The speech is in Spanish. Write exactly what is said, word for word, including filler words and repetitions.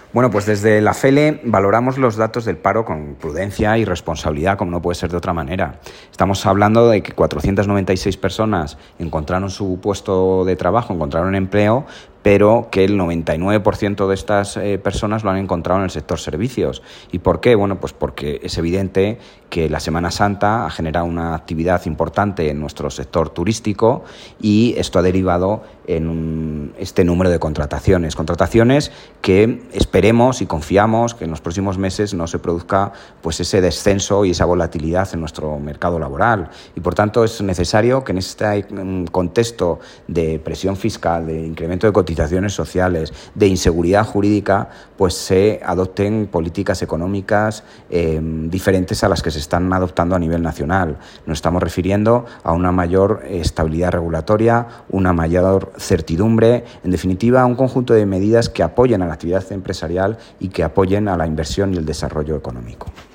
Bueno, pues desde la F E L E valoramos los datos del paro con prudencia y responsabilidad, como no puede ser de otra manera. Estamos hablando de que cuatrocientas noventa y seis personas encontraron su puesto de trabajo, encontraron empleo, pero que el noventa y nueve por ciento de estas eh, personas lo han encontrado en el sector servicios. ¿Y por qué? Bueno, pues porque es evidente que la Semana Santa ha generado una actividad importante en nuestro sector turístico y esto ha derivado en un, este número de contrataciones. Contrataciones que esperemos y confiamos que en los próximos meses no se produzca pues ese descenso y esa volatilidad en nuestro mercado laboral. Y por tanto es necesario que en este contexto de presión fiscal, de incremento de cotizaciones sociales, de inseguridad jurídica, pues se adopten políticas económicas eh, diferentes a las que se están adoptando a nivel nacional. Nos estamos refiriendo a una mayor estabilidad regulatoria, una mayor certidumbre, en definitiva, a un conjunto de medidas que apoyen a la actividad empresarial y que apoyen a la inversión y el desarrollo económico.